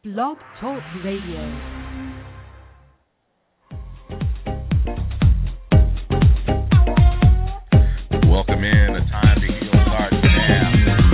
Blog Talk Radio. Welcome in. A Time to Heal starts now.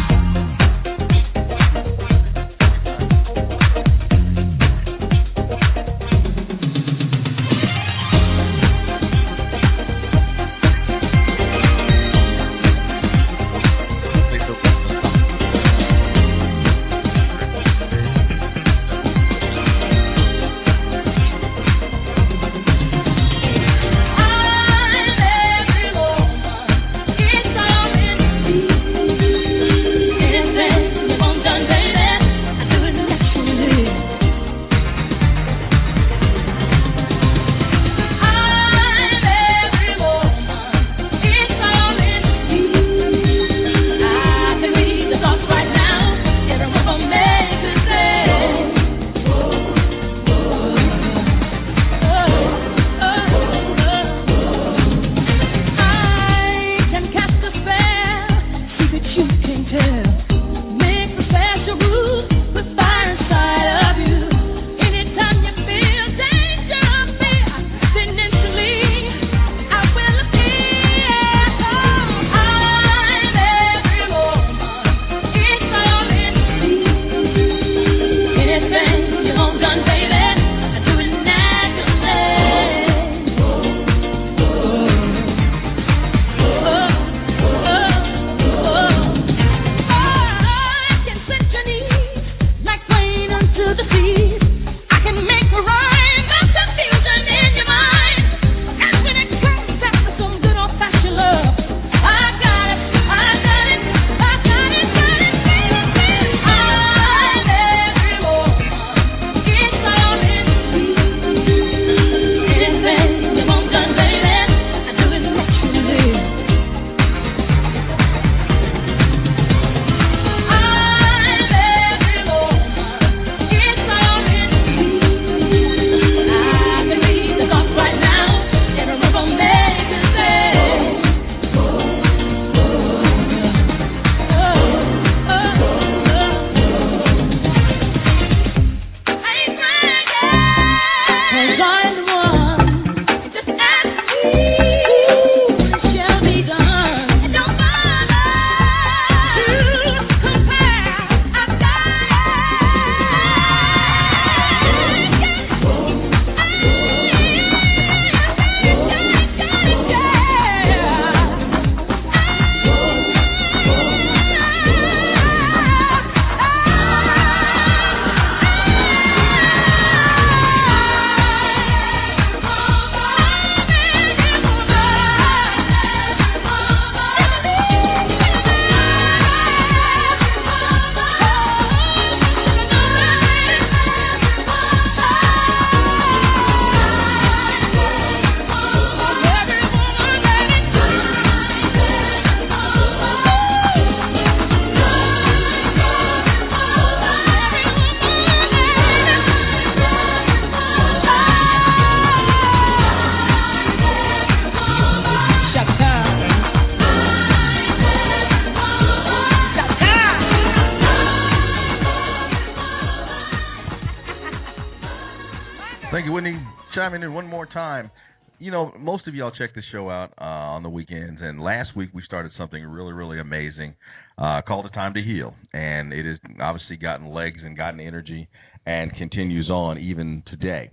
Chiming in one more time. You know, most of y'all check the show out on the weekends, and last week we started something really, really amazing called A Time to Heal, and it has obviously gotten legs and gotten energy and continues on even today.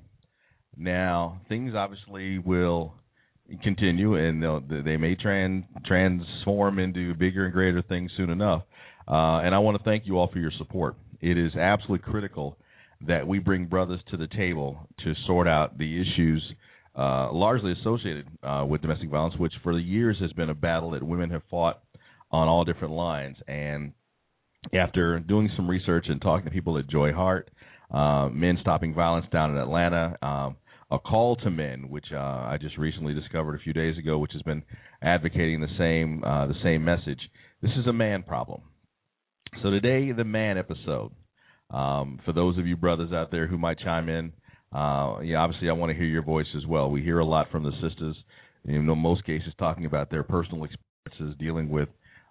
Now, things obviously will continue, and they may transform into bigger and greater things soon enough, and I want to thank you all for your support. It is absolutely critical that we bring brothers to the table to sort out the issues largely associated with domestic violence, which for the years has been a battle that women have fought on all different lines. And after doing some research and talking to people at Joy Hart, Men Stopping Violence down in Atlanta, A Call to Men, which I just recently discovered a few days ago, which has been advocating the same message. This is a man problem. So today, the man episode. For those of you brothers out there who might chime in, obviously I want to hear your voice as well. We hear a lot from the sisters, in most cases talking about their personal experiences dealing with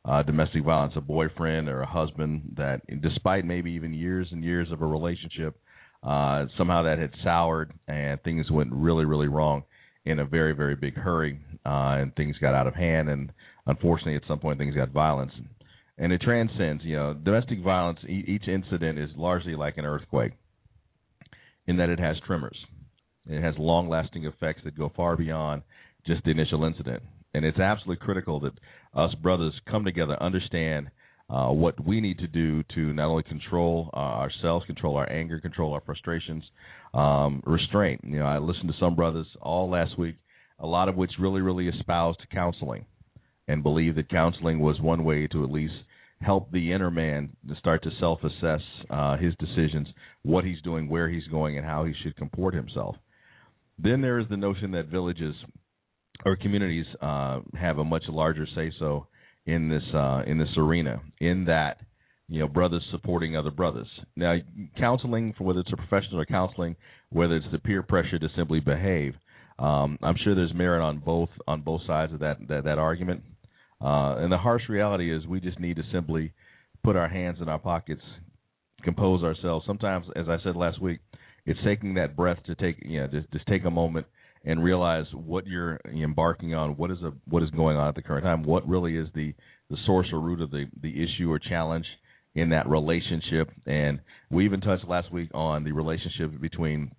domestic violence, a boyfriend or a husband that, despite maybe even years and years of a relationship, somehow that had soured and things went really, really wrong in a very, very big hurry, and things got out of hand, and unfortunately at some point things got violent. And it transcends, domestic violence, each incident is largely like an earthquake in that it has tremors. It has long-lasting effects that go far beyond just the initial incident. And it's absolutely critical that us brothers come together, understand what we need to do to not only control ourselves, control our anger, control our frustrations, restraint. I listened to some brothers all last week, a lot of which really, really espoused counseling and believed that counseling was one way to at least help the inner man to start to self-assess his decisions, what he's doing, where he's going, and how he should comport himself. Then there is the notion that villages or communities have a much larger say-so in this arena, in that brothers supporting other brothers. Now, counseling, for whether it's a professional or counseling, whether it's the peer pressure to simply behave, I'm sure there's merit on both sides of that argument. And the harsh reality is we just need to simply put our hands in our pockets, compose ourselves. Sometimes, as I said last week, it's taking that breath to take just take a moment and realize what you're embarking on, what is going on at the current time, what really is the source or root of the issue or challenge in that relationship. And we even touched last week on the relationship between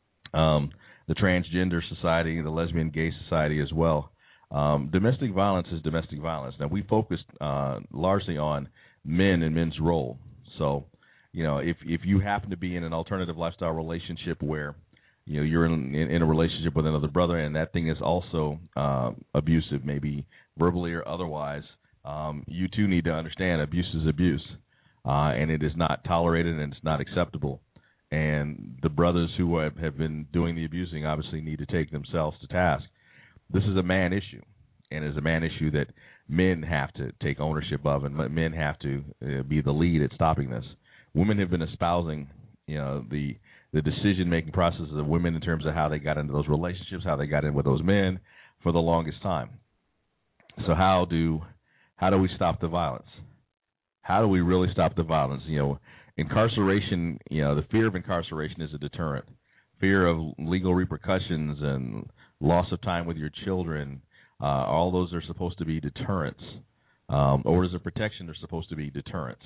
the transgender society, the lesbian gay society as well. Domestic violence is domestic violence. Now, we focused largely on men and men's role. So, if you happen to be in an alternative lifestyle relationship where you're in a relationship with another brother, and that thing is also abusive, maybe verbally or otherwise, you too need to understand abuse is abuse, and it is not tolerated and it's not acceptable. And the brothers who have been doing the abusing obviously need to take themselves to task. This is a man issue, and it's a man issue that men have to take ownership of, and men have to be the lead at stopping this. Women have been espousing, the decision-making processes of women in terms of how they got into those relationships, how they got in with those men for the longest time. So how do we stop the violence? How do we really stop the violence? Incarceration, the fear of incarceration is a deterrent. Fear of legal repercussions and loss of time with your children, all those are supposed to be deterrents. Orders of protection are supposed to be deterrents.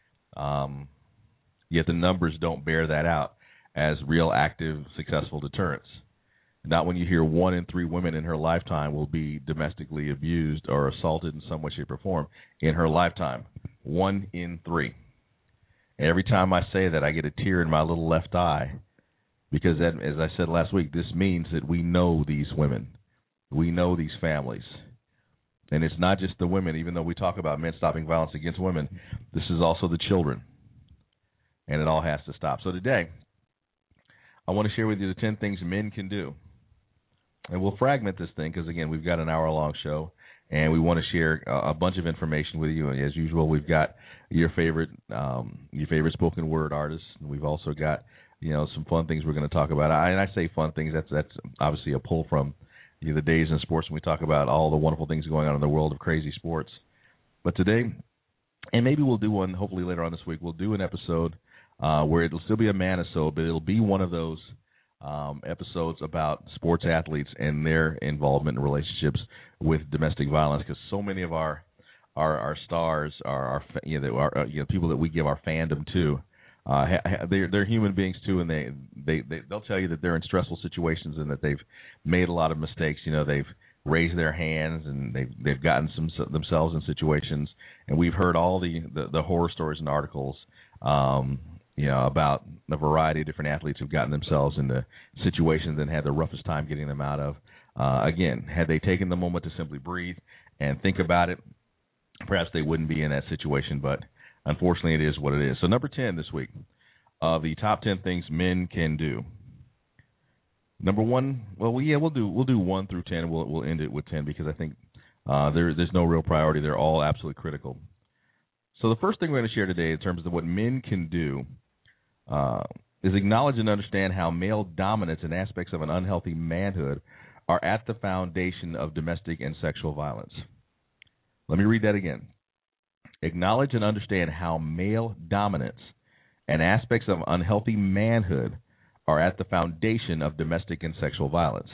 Yet the numbers don't bear that out as real, active, successful deterrents. Not when you hear 1 in 3 women in her lifetime will be domestically abused or assaulted in some way, shape, or form in her lifetime. 1 in 3. Every time I say that, I get a tear in my little left eye, because, that, as I said last week, this means that we know these women. We know these families. And it's not just the women. Even though we talk about men stopping violence against women, this is also the children. And it all has to stop. So today, I want to share with you the 10 things men can do. And we'll fragment this thing because, again, we've got an hour-long show, and we want to share a bunch of information with you. As usual, we've got your favorite spoken word artists. We've also got some fun things we're going to talk about. And I say fun things. That's obviously a pull from the days in sports when we talk about all the wonderful things going on in the world of crazy sports. But today, and maybe we'll do one hopefully later on this week, we'll do an episode where it'll still be a man-isode, but it'll be one of those episodes about sports athletes and their involvement in relationships with domestic violence, because so many of our stars are people that we give our fandom to. They're human beings too, and they'll tell you that they're in stressful situations and that they've made a lot of mistakes. They've raised their hands and they've gotten themselves in situations, and we've heard all the horror stories and articles. About a variety of different athletes who've gotten themselves into situations and had the roughest time getting them out of. Again, had they taken the moment to simply breathe and think about it, perhaps they wouldn't be in that situation, but unfortunately it is what it is. So number 10 this week, the top 10 things men can do. Number 1, we'll do 1 through 10, and we'll end it with 10 because I think there's no real priority. They're all absolutely critical. So the first thing we're going to share today in terms of what men can do is acknowledge and understand how male dominance and aspects of an unhealthy manhood are at the foundation of domestic and sexual violence. Let me read that again. Acknowledge and understand how male dominance and aspects of unhealthy manhood are at the foundation of domestic and sexual violence.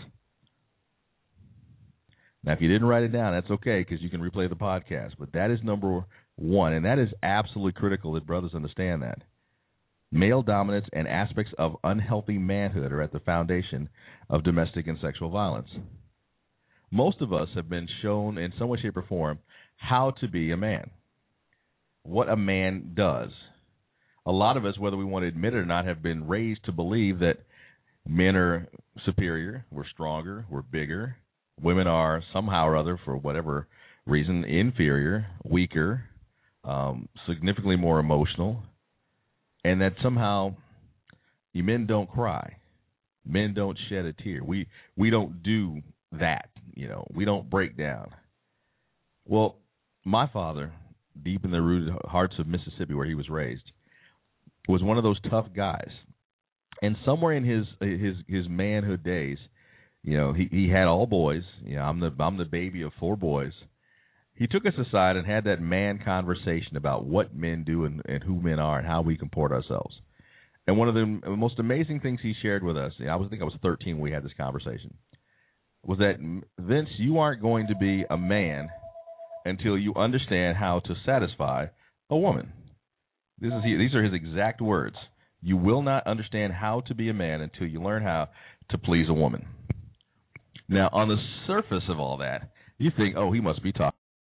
Now, if you didn't write it down, that's okay because you can replay the podcast. But that is number one, and that is absolutely critical that brothers understand that. Male dominance and aspects of unhealthy manhood are at the foundation of domestic and sexual violence. Most of us have been shown in some way, shape, or form how to be a man, what a man does. A lot of us, whether we want to admit it or not, have been raised to believe that men are superior, we're stronger, we're bigger. Women are somehow or other, for whatever reason, inferior, weaker, significantly more emotional, and that somehow men don't cry, men don't shed a tear. We don't do that, we don't break down. Well, my father, deep in the rooted hearts of Mississippi where he was raised, was one of those tough guys. And somewhere in his manhood days, he had all boys. I'm the baby of 4 boys. He took us aside and had that man conversation about what men do and who men are and how we comport ourselves. And one of the most amazing things he shared with us, I think I was 13 when we had this conversation, was that, Vince, you aren't going to be a man until you understand how to satisfy a woman. These are his exact words. You will not understand how to be a man until you learn how to please a woman. Now, on the surface of all that, you think, he must be talking.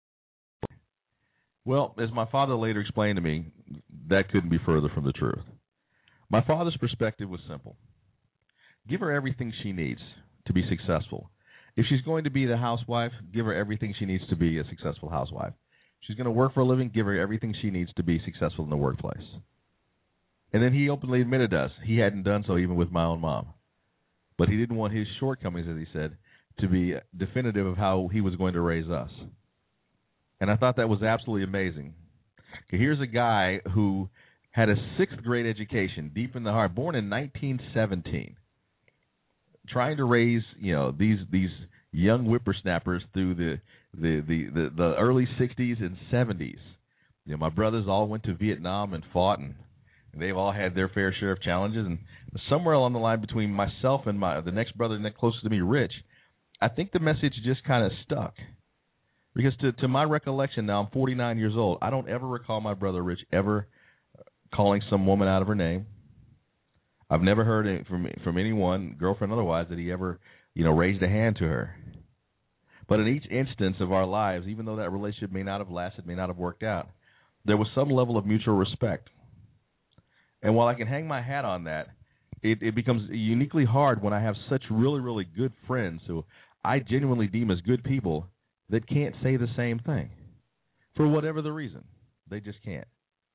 Well, as my father later explained to me, that couldn't be further from the truth. My father's perspective was simple. Give her everything she needs to be successful. If she's going to be the housewife, give her everything she needs to be a successful housewife. If she's going to work for a living, give her everything she needs to be successful in the workplace. And then he openly admitted to us he hadn't done so even with my own mom. But he didn't want his shortcomings, as he said, to be definitive of how he was going to raise us. And I thought that was absolutely amazing. Okay, here's a guy who had a 6th grade education, deep in the heart, born in 1917, trying to raise these young whippersnappers through the early 60s and 70s. My brothers all went to Vietnam and fought, and they've all had their fair share of challenges. And somewhere along the line between myself and the next brother closest to me, Rich, I think the message just kind of stuck. Because to my recollection now, I'm 49 years old, I don't ever recall my brother Rich ever calling some woman out of her name. I've never heard it from anyone, girlfriend otherwise, that he ever, raised a hand to her. But in each instance of our lives, even though that relationship may not have lasted, may not have worked out, there was some level of mutual respect. And while I can hang my hat on that, it becomes uniquely hard when I have such really, really good friends who I genuinely deem as good people that can't say the same thing for whatever the reason. They just can't.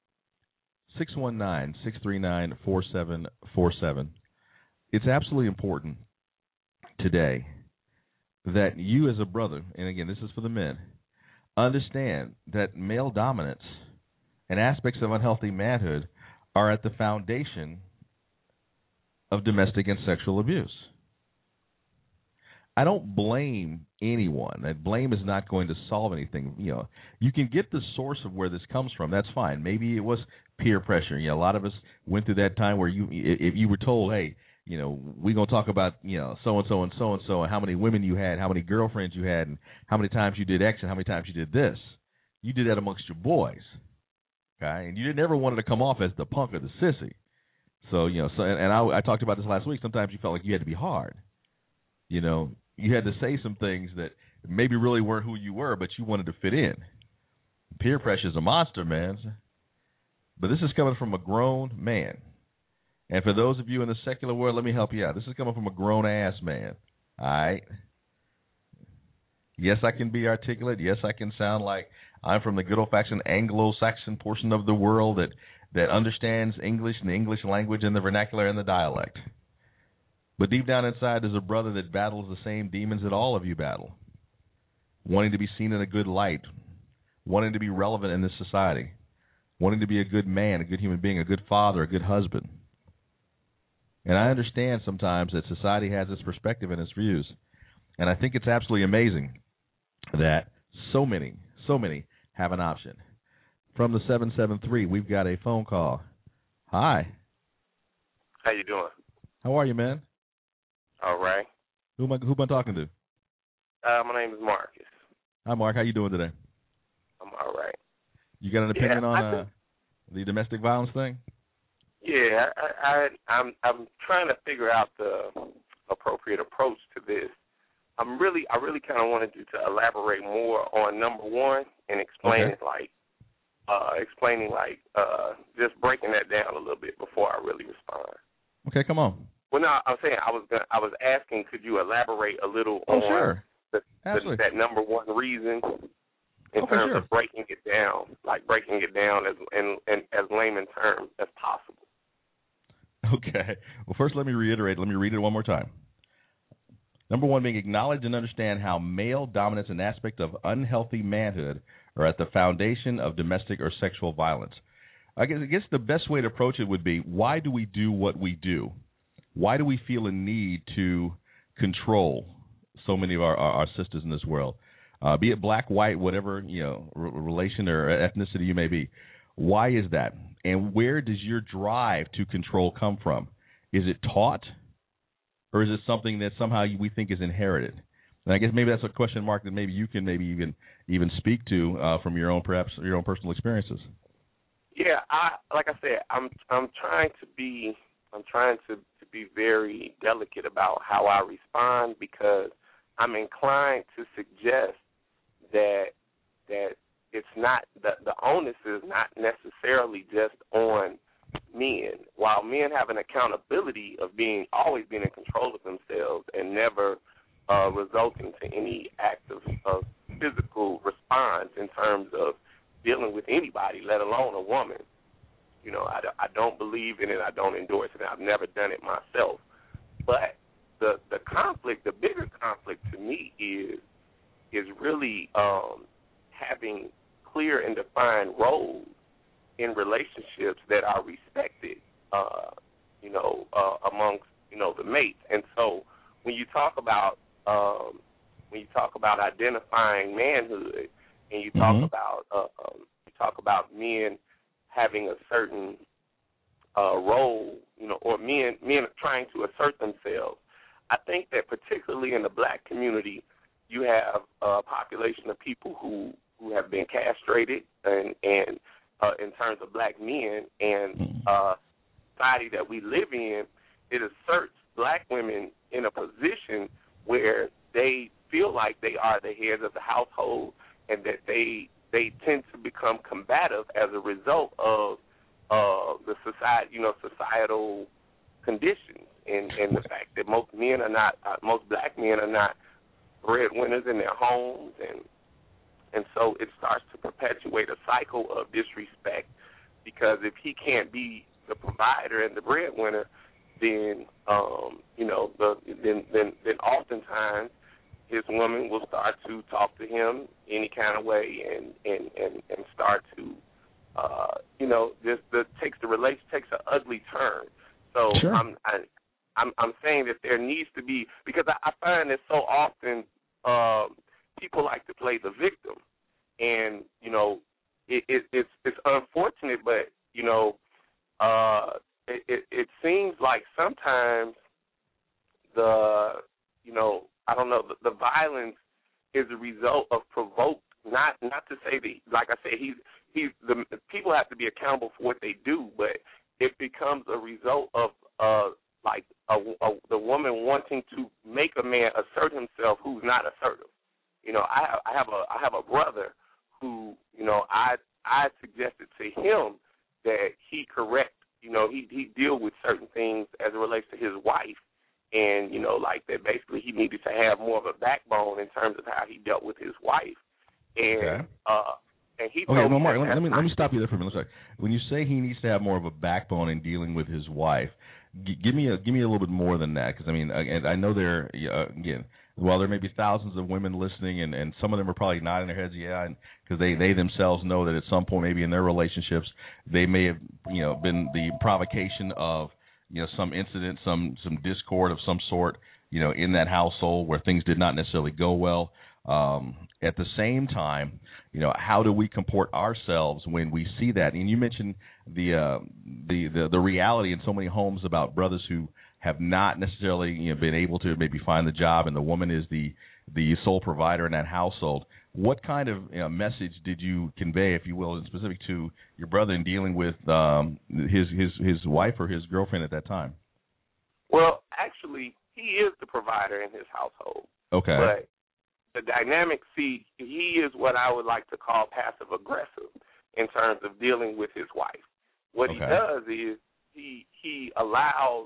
619-639-4747. It's absolutely important today that you as a brother, and again, this is for the men, understand that male dominance and aspects of unhealthy manhood are at the foundation of domestic and sexual abuse. I don't blame anyone. That blame is not going to solve anything. You can get the source of where this comes from. That's fine. Maybe it was peer pressure. A lot of us went through that time where if you were told, hey, we're going to talk about, so-and-so and so-and-so and how many women you had, how many girlfriends you had, and how many times you did X and how many times you did this. You did that amongst your boys, okay? And you didn't ever want to come off as the punk or the sissy. So, I talked about this last week. Sometimes you felt like you had to be hard. You had to say some things that maybe really weren't who you were, but you wanted to fit in. Peer pressure is a monster, man. But this is coming from a grown man. And for those of you in the secular world, let me help you out. This is coming from a grown-ass man, all right? Yes, I can be articulate. Yes, I can sound like I'm from the good old-fashioned Anglo-Saxon portion of the world that understands English and the English language and the vernacular and the dialect. But deep down inside, there's a brother that battles the same demons that all of you battle, wanting to be seen in a good light, wanting to be relevant in this society, wanting to be a good man, a good human being, a good father, a good husband. And I understand sometimes that society has its perspective and its views, and I think it's absolutely amazing that so many have an option. from the 773. We've got a phone call. Hi. How you doing? How are you, man? All right. Who am I talking to? My name is Marcus. Hi, Mark. How you doing today? I'm all right. You got an opinion on the domestic violence thing? Yeah, I'm trying to figure out the appropriate approach to this. I really kind of wanted you to elaborate more on number one and explain just breaking that down a little bit before I really respond. Okay, come on. Well, no, I'm saying I was asking, could you elaborate a little on that number one reason in terms of breaking it down as as layman terms as possible. Okay. Well, first let me read it one more time. Number one being acknowledge and understand how male dominance and aspect of unhealthy manhood are at the foundation of domestic or sexual violence. I guess the best way to approach it would be, why do we do what we do? Why do we feel a need to control so many of our sisters in this world? Be it black, white, whatever, relation or ethnicity you may be. Why is that? And where does your drive to control come from? Is it taught, or is it something that somehow we think is inherited? And I guess maybe that's a question mark that maybe you can even speak to from your own personal experiences. Yeah, like I said, I'm trying to be very delicate about how I respond, because I'm inclined to suggest that it's not the onus is not necessarily just on men. While men have an accountability of always being in control of themselves and never resulting to any act of physical response in terms of dealing with anybody, let alone a woman. I don't believe in it. I don't endorse it. I've never done it myself. But the conflict, the bigger conflict to me is really having clear and defined roles in relationships that are respected, amongst the mates. And so when you talk about identifying manhood, and you talk about men having a certain role, or men trying to assert themselves, I think that particularly in the black community, you have a population of people who have been castrated, and in terms of black men, and society that we live in, it asserts black women in a position where they feel like they are the heads of the household, and that they tend to become combative as a result of the societal conditions, and the fact that most black men are not breadwinners in their homes, and so it starts to perpetuate a cycle of disrespect, because if he can't be the provider and the breadwinner, then then oftentimes his woman will start to talk to him any kind of way, and start to takes an ugly turn. So sure. I'm saying that there needs to be, because I find that so often people like to play the victim, and it's unfortunate, but it seems like sometimes the violence is a result of provoked. Not to say that, like I said, the people have to be accountable for what they do, but it becomes a result of the woman wanting to make a man assert himself who's not assertive. I have a brother who, I suggested to him that he correct, he deal with certain things as it relates to his wife, and like that basically he needed to have more of a backbone in terms of how he dealt with his wife, and and he told me. Mark, let me stop you there for a minute. Sorry. When you say he needs to have more of a backbone in dealing with his wife, give me a little bit more than that, because I know there again. While there may be thousands of women listening, and some of them are probably nodding their heads, yeah, because they themselves know that at some point, maybe in their relationships, they may have been the provocation of some incident, some discord of some sort, in that household where things did not necessarily go well. At the same time, how do we comport ourselves when we see that? And you mentioned the reality in so many homes about brothers who have not necessarily been able to maybe find the job, and the woman is the sole provider in that household. What kind of message did you convey, if you will, in specific to your brother in dealing with his wife or his girlfriend at that time? Well, actually, he is the provider in his household. Okay. But the dynamic, he is what I would like to call passive aggressive in terms of dealing with his wife. What he does is he allows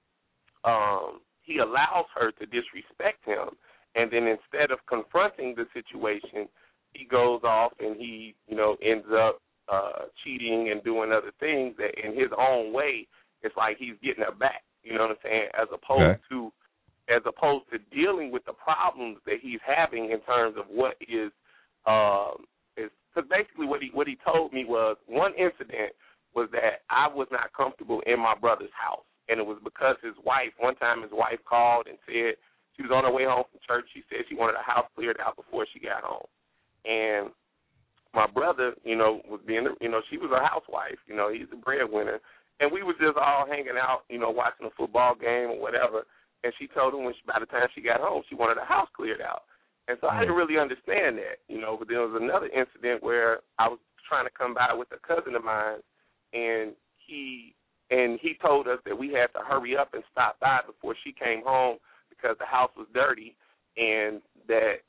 her to disrespect him, and then instead of confronting the situation, he goes off and he ends up cheating and doing other things that in his own way, it's like he's getting her back. You know what I'm saying? As opposed to dealing with the problems that he's having in terms of what is because basically what he told me was one incident was that I was not comfortable in my brother's house, and it was because one time his wife called and said she was on her way home from church. She said she wanted the house cleared out before she got home, and my brother, was being, she was a housewife, he's a breadwinner. And we were just all hanging out, watching a football game or whatever. And she told him by the time she got home, she wanted the house cleared out. And so I didn't really understand that, But there was another incident where I was trying to come by with a cousin of mine, and he told us that we had to hurry up and stop by before she came home because the house was dirty, and that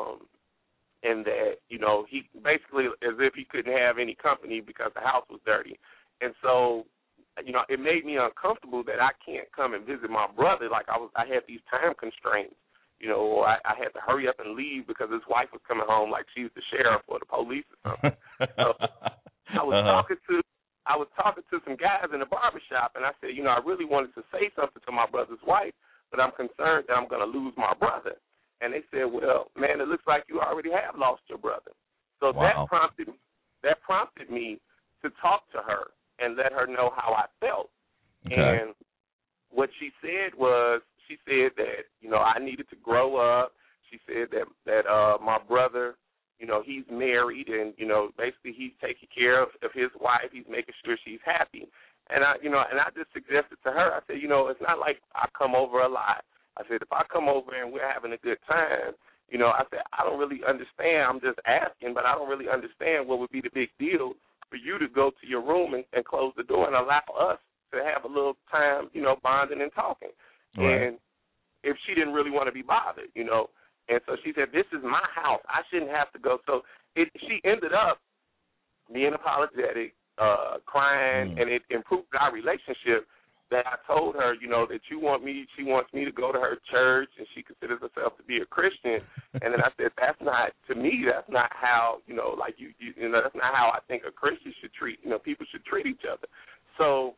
he basically as if he couldn't have any company because the house was dirty. And so it made me uncomfortable that I can't come and visit my brother. Like I had these time constraints, or I had to hurry up and leave because his wife was coming home like she was the sheriff or the police or something. So I was talking to some guys in the barbershop, and I said, I really wanted to say something to my brother's wife, but I'm concerned that I'm going to lose my brother. And they said, well, man, it looks like you already have lost your brother. So that prompted me to talk to her and let her know how I felt. Okay. And what she said that, I needed to grow up. She said that my brother, he's married and, basically he's taking care of his wife. He's making sure she's happy. And I just suggested to her, I said, it's not like I come over a lot. I said, if I come over and we're having a good time, I said, I don't really understand. I'm just asking, but I don't really understand what would be the big deal for you to go to your room and close the door and allow us to have a little time, bonding and talking. Right. And if she didn't really want to be bothered, And so she said, this is my house. I shouldn't have to go. So she ended up being apologetic, crying, and it improved our relationship that I told her, she wants me to go to her church, and she considers herself to be a Christian. And then I said, that's not how, that's not how I think a Christian should treat, people should treat each other. So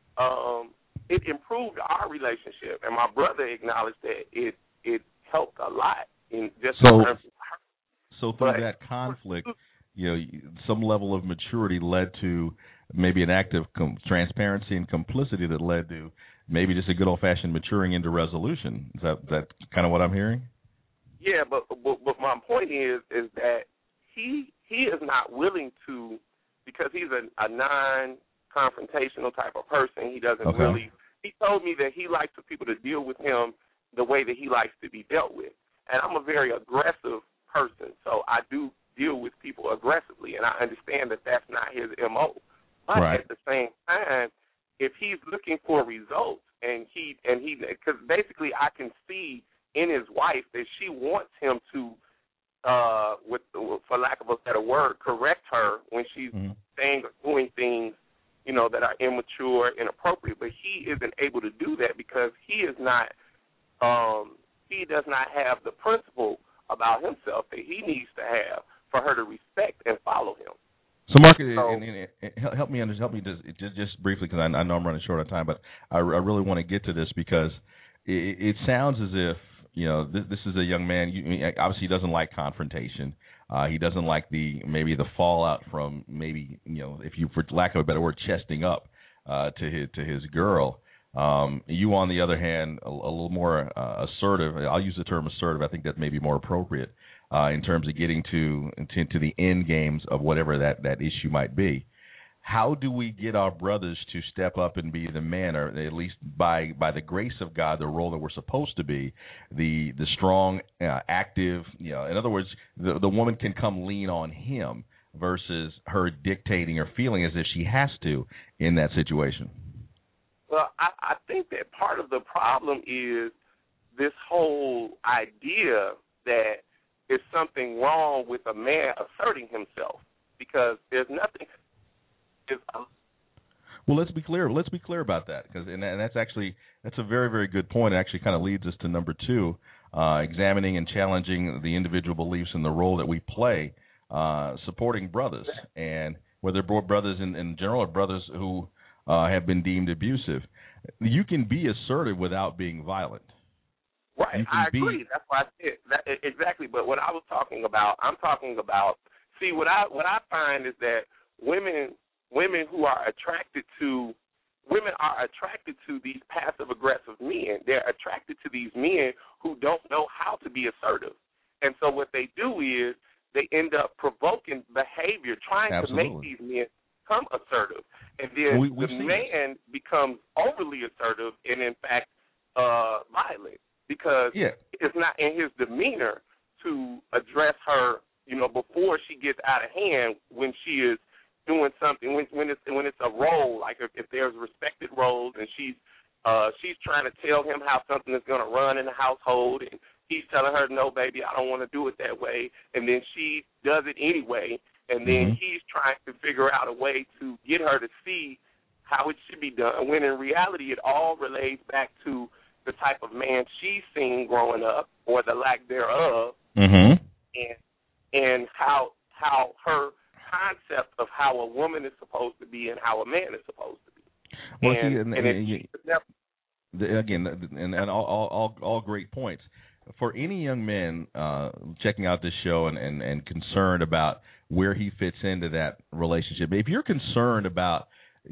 it improved our relationship, and my brother acknowledged that it helped a lot in just terms of her. So through that conflict, some level of maturity led to maybe an act of transparency and complicity that led to maybe just a good old-fashioned maturing into resolution. Is that kind of what I'm hearing? Yeah, but my point is that he is not willing to, because he's a non-confrontational type of person. He doesn't really. He told me that he likes for people to deal with him the way that he likes to be dealt with. And I'm a very aggressive person, so I do deal with people aggressively, and I understand that that's not his MO. But at the same time, if he's looking for results, and he, because basically I can see in his wife that she wants him to, for lack of a better word, correct her when she's saying or doing things, that are immature, inappropriate. But he isn't able to do that because he is not, he does not have the principle about himself that he needs to have for her to respect and follow him. So, Mark, help me just briefly, because I know I'm running short on time, but I really want to get to this because it sounds as if this is a young man. Obviously, he doesn't like confrontation. He doesn't like the fallout from maybe if you, for lack of a better word, chesting up to his girl. You, on the other hand, a little more assertive. I'll use the term assertive. I think that may be more appropriate in terms of getting to the end games of whatever that issue might be. How do we get our brothers to step up and be the man, or at least by the grace of God, the role that we're supposed to be, the strong, active, in other words, the woman can come lean on him versus her dictating or feeling as if she has to in that situation? Well, I think that part of the problem is this whole idea that there's something wrong with a man asserting himself, because there's nothing. Well, let's be clear. Let's be clear about that, because and that's a very, very good point. It actually kind of leads us to number 2, examining and challenging the individual beliefs and the role that we play supporting brothers, and whether brothers in general or brothers who have been deemed abusive. You can be assertive without being violent. Right, I agree. That's why I said that, exactly. But what I was talking about, I'm talking about. See, what I find is that women who are attracted to these passive aggressive men. They're attracted to these men who don't know how to be assertive, and so what they do is they end up provoking behavior, trying Absolutely. to make these men become assertive, and then the man becomes overly assertive and, in fact, violent, because it's not in his demeanor to address her, before she gets out of hand when she is doing something. When it's a role, like if there's respected roles, and she's trying to tell him how something is going to run in the household, and he's telling her, no, baby, I don't want to do it that way, and then she does it anyway. And then he's trying to figure out a way to get her to see how it should be done, when in reality it all relates back to the type of man she's seen growing up, or the lack thereof, and how her concept of how a woman is supposed to be and how a man is supposed to be. Well, and all great points. For any young man checking out this show and concerned about where he fits into that relationship, if you're concerned about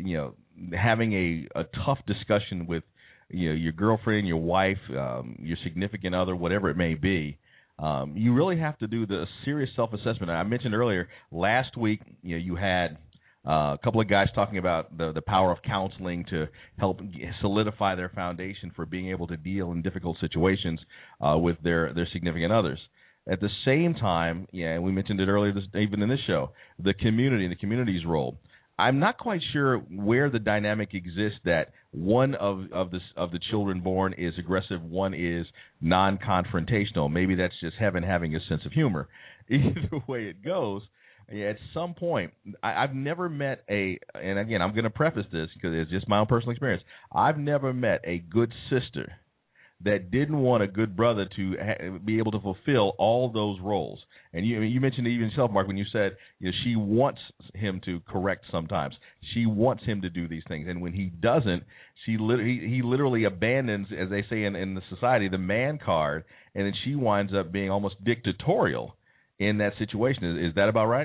having a tough discussion with your girlfriend, your wife, your significant other, whatever it may be, you really have to do the serious self-assessment. I mentioned earlier, last week you had a couple of guys talking about the power of counseling to help solidify their foundation for being able to deal in difficult situations with their significant others. At the same time, and we mentioned it earlier, even in this show, the community's role. I'm not quite sure where the dynamic exists that one of the children born is aggressive, one is non-confrontational. Maybe that's just heaven having a sense of humor. Either way it goes, at some point, I've never met and again, I'm going to preface this because it's just my own personal experience, I've never met a good sister that didn't want a good brother to be able to fulfill all those roles. And you mentioned it even yourself, Mark, when you said she wants him to correct sometimes. She wants him to do these things. And when he doesn't, he literally abandons, as they say in the society, the man card, and then she winds up being almost dictatorial in that situation. Is that about right?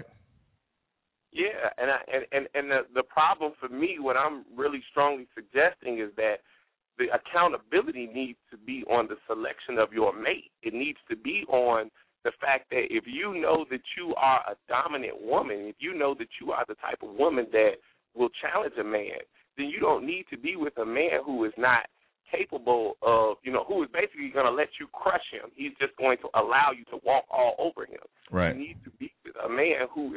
Yeah, and the problem for me, what I'm really strongly suggesting is that the accountability needs to be on the selection of your mate. It needs to be on the fact that if you know that you are a dominant woman, if you know that you are the type of woman that will challenge a man, then you don't need to be with a man who is not capable of, who is basically going to let you crush him. He's just going to allow you to walk all over him. Right. You need to be with a man who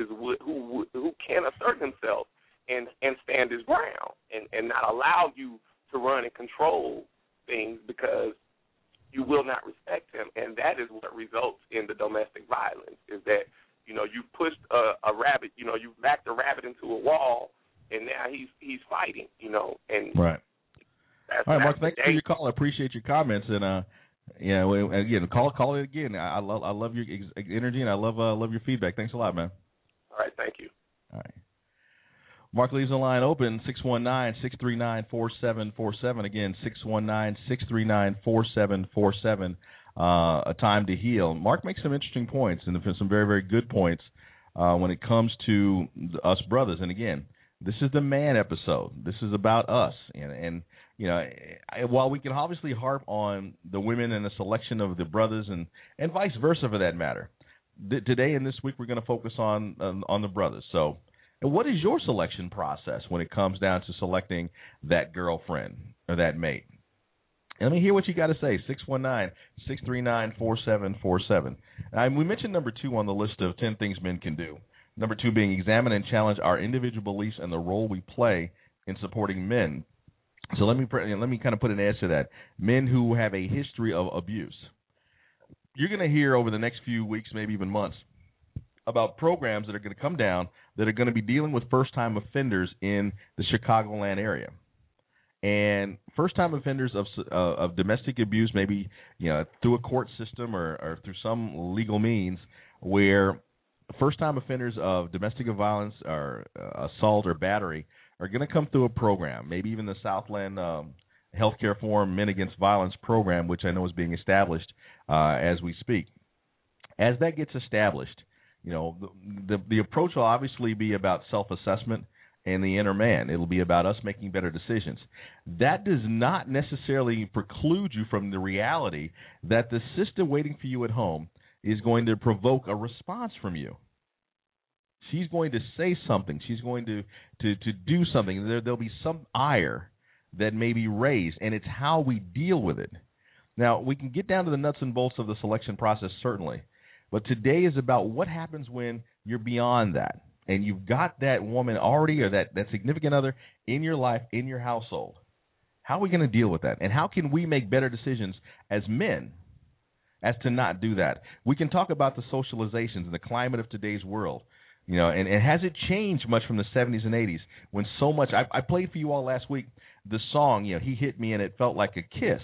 can assert himself and stand his ground and not allow you to run and control things because you will not respect him. And that is what results in the domestic violence, is that, you've pushed a rabbit, you've backed a rabbit into a wall, and now he's fighting, and right. That's, all right, Mark, thanks for your call. I appreciate your comments. And, again, call it again. I love your energy, and I love your feedback. Thanks a lot, man. All right, thank you. All right. Mark leaves the line open, 619-639-4747. Again, 619-639-4747, a time to heal. Mark makes some interesting points and some very, very good points when it comes to us brothers. And, again, This is the man episode. This is about us. And while we can obviously harp on the women and the selection of the brothers and vice versa for that matter, today and this week we're going to focus on the brothers. So, what is your selection process when it comes down to selecting that girlfriend or that mate? And let me hear what you got to say, 619-639-4747. We mentioned number 2 on the list of 10 things men can do. Number 2 being examine and challenge our individual beliefs and the role we play in supporting men. So let me kind of put an edge to that. Men who have a history of abuse. You're going to hear over the next few weeks, maybe even months, about programs that are going to come down that are going to be dealing with first-time offenders in the Chicagoland area. And first-time offenders of domestic abuse, maybe through a court system or through some legal means, where first-time offenders of domestic violence or assault or battery are going to come through a program, maybe even the Southland Healthcare Forum Men Against Violence program, which I know is being established as we speak. As that gets established, the approach will obviously be about self-assessment and the inner man. It'll be about us making better decisions. That does not necessarily preclude you from the reality that the sister waiting for you at home is going to provoke a response from you. She's going to say something. She's going to do something. There'll be some ire that may be raised, and it's how we deal with it. Now, we can get down to the nuts and bolts of the selection process, certainly, but today is about what happens when you're beyond that. And you've got that woman already or that significant other in your life, in your household. How are we going to deal with that? And how can we make better decisions as men as to not do that? We can talk about the socializations and the climate of today's world. And has it changed much from the 70s and 80s when so much – I played for you all last week the song, He Hit Me and It Felt Like a Kiss.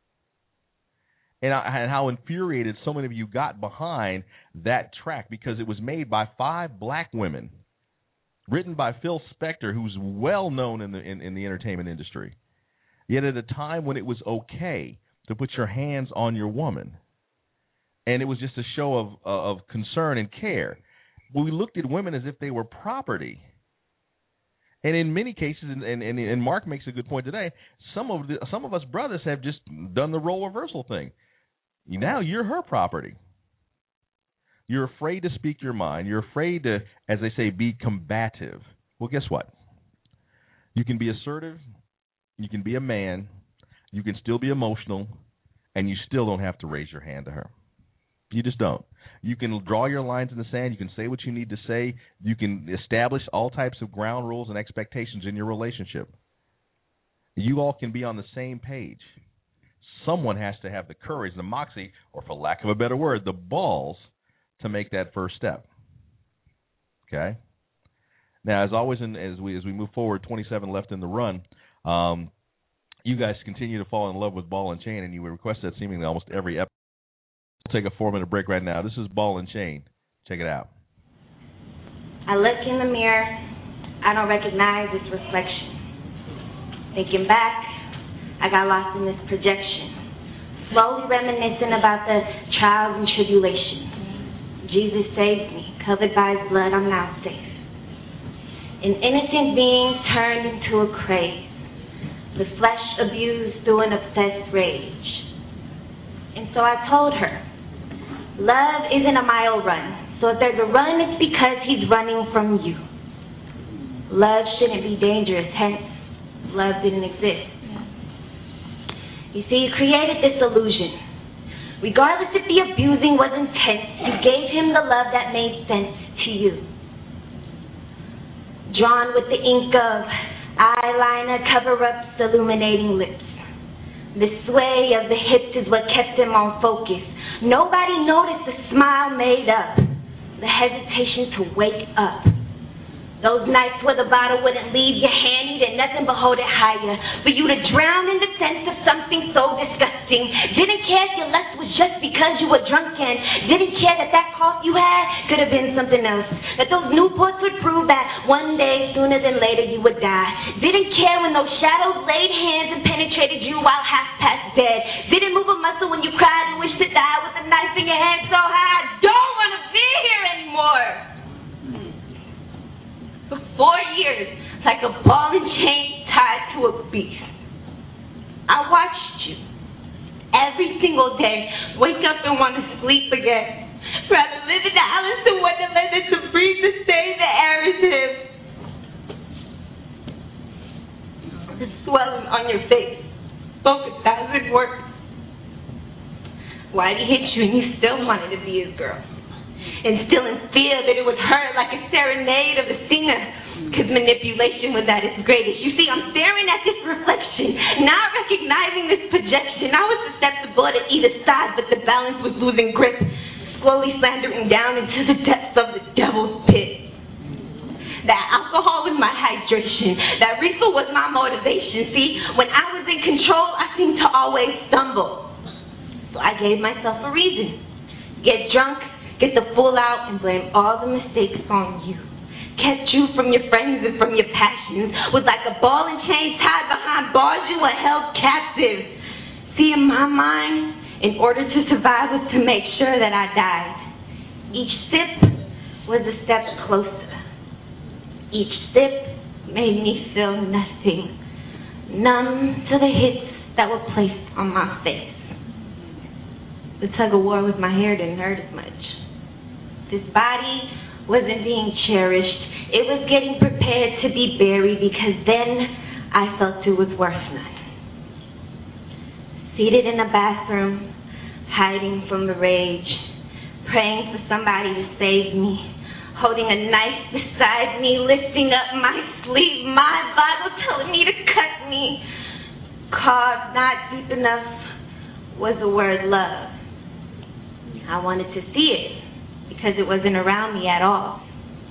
And how infuriated so many of you got behind that track because it was made by 5 black women, written by Phil Spector, who's well known in the entertainment industry. Yet at a time when it was okay to put your hands on your woman, and it was just a show of concern and care. We looked at women as if they were property. And in many cases, and Mark makes a good point today, some of us brothers have just done the role reversal thing. Now you're her property. You're afraid to speak your mind. You're afraid to, as they say, be combative. Well, guess what? You can be assertive. You can be a man. You can still be emotional. And you still don't have to raise your hand to her. You just don't. You can draw your lines in the sand. You can say what you need to say. You can establish all types of ground rules and expectations in your relationship. You all can be on the same page. Someone has to have the courage, the moxie, or for lack of a better word, the balls to make that first step. Okay? Now, as always, as we move forward, 27 left in the run, you guys continue to fall in love with Ball and Chain, and you request that seemingly almost every episode. We'll take a 4-minute break right now. This is Ball and Chain. Check it out. I look in the mirror. I don't recognize its reflection. Thinking back, I got lost in this projection, slowly reminiscing about the trials and tribulations. Jesus saved me. Covered by his blood, I'm now safe. An innocent being turned into a crave, the flesh abused through an obsessed rage. And so I told her, love isn't a mile run, so if there's a run, it's because he's running from you. Love shouldn't be dangerous, hence, love didn't exist. You see, you created this illusion. Regardless if the abusing was intense, you gave him the love that made sense to you. Drawn with the ink of eyeliner cover-ups, illuminating lips. The sway of the hips is what kept him on focus. Nobody noticed the smile made up, the hesitation to wake up. Those nights where the bottle wouldn't leave your hand, you did nothing but hold it higher. For you to drown in the sense of something so disgusting. Didn't care if your lust was just because you were drunk and didn't care that cough you had could have been something else. That those Newports would prove that one day, sooner than later, you would die. Didn't care when those shadows laid hands and penetrated you while half past dead. Didn't move a muscle when you cried and wished to die with a knife in your hand so high. I don't want to be here anymore. For 4 years, single day. Wake up and want to sleep again. Rather live in the islands than want to let it to breathe to save the air is him. The swelling on your face spoke 1,000 words. Why'd he hit you and you still wanted to be his girl? Instilling fear that it was her like a serenade of a singer. Because manipulation was at its greatest. You see, I'm staring at this reflection, not recognizing this projection. I was susceptible to either side, but the balance was losing grip, slowly slandering down into the depths of the devil's pit. That alcohol was my hydration. That refill was my motivation. See, when I was in control, I seemed to always stumble. So I gave myself a reason. Get drunk, get the full out, and blame all the mistakes on you. Kept you from your friends and from your passions. Was like a ball and chain tied behind bars you were held captive. See, in my mind, in order to survive was to make sure that I died. Each sip was a step closer. Each sip made me feel nothing, numb to the hits that were placed on my face. The tug of war with my hair didn't hurt as much. This body wasn't being cherished. It was getting prepared to be buried because then I felt it was worth none. Seated in a bathroom, hiding from the rage, praying for somebody to save me, holding a knife beside me, lifting up my sleeve, my Bible telling me to cut me. Carved not deep enough was the word love. I wanted to see it because it wasn't around me at all.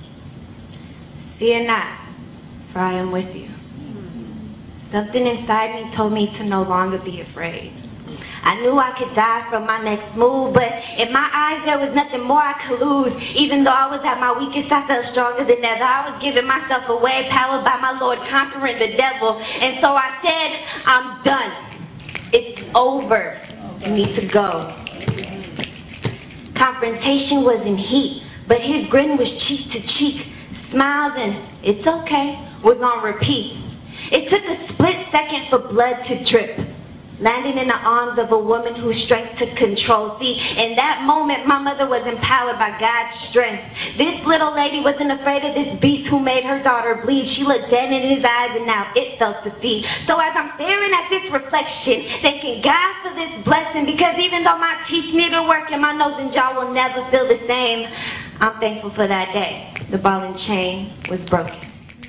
Fear not, for I am with you. Something inside me told me to no longer be afraid. I knew I could die from my next move, but in my eyes there was nothing more I could lose. Even though I was at my weakest, I felt stronger than ever. I was giving myself away, powered by my Lord, conquering the devil. And so I said, I'm done. It's over. You need to go. Confrontation was in heat, but his grin was cheek to cheek. Smiles and it's okay was on repeat. It took a split second for blood to drip, landing in the arms of a woman whose strength took control. See, in that moment, my mother was empowered by God's strength. This little lady wasn't afraid of this beast who made her daughter bleed. She looked dead in his eyes, and now it felt defeat. So as I'm staring at this reflection, thanking God for this blessing, because even though my teeth need to work and my nose and jaw will never feel the same, I'm thankful for that day. The ball and chain was broken.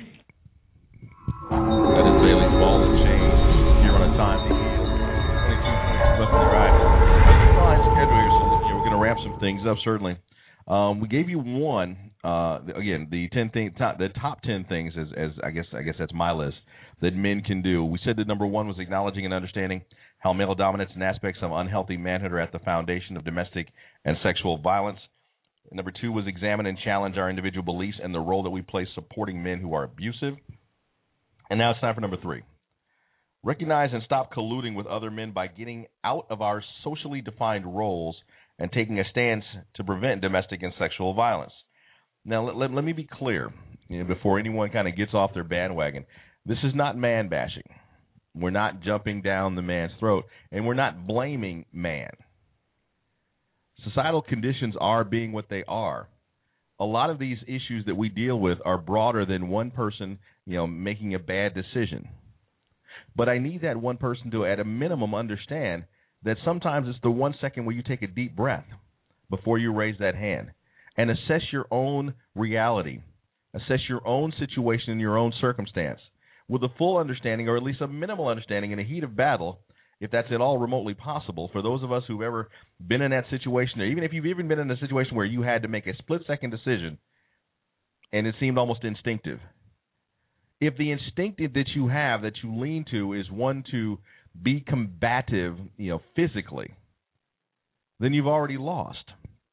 That is Bailey's Ball and Chain here on A Time to Heal. 22 points left in the ride. Fine schedule here, so we're going to wrap some things up, certainly. We gave you one, again, the top 10 things, as I guess that's my list, that men can do. We said that number one was acknowledging and understanding how male dominance and aspects of unhealthy manhood are at the foundation of domestic and sexual violence. Number two was examine and challenge our individual beliefs and the role that we play supporting men who are abusive. And now it's time for number three. Recognize and stop colluding with other men by getting out of our socially defined roles and taking a stance to prevent domestic and sexual violence. Now, let me be clear, before anyone kind of gets off their bandwagon. This is not man bashing. We're not jumping down the man's throat, and we're not blaming man. Societal conditions are being what they are. A lot of these issues that we deal with are broader than one person, making a bad decision. But I need that one person to, at a minimum, understand that sometimes it's the 1 second where you take a deep breath before you raise that hand and assess your own reality, assess your own situation and your own circumstance with a full understanding, or at least a minimal understanding in the heat of battle, if that's at all remotely possible. For those of us who've ever been in that situation, or even if you've even been in a situation where you had to make a split-second decision and it seemed almost instinctive, if the instinctive that you have, that you lean to, is one to be combative, physically, then you've already lost.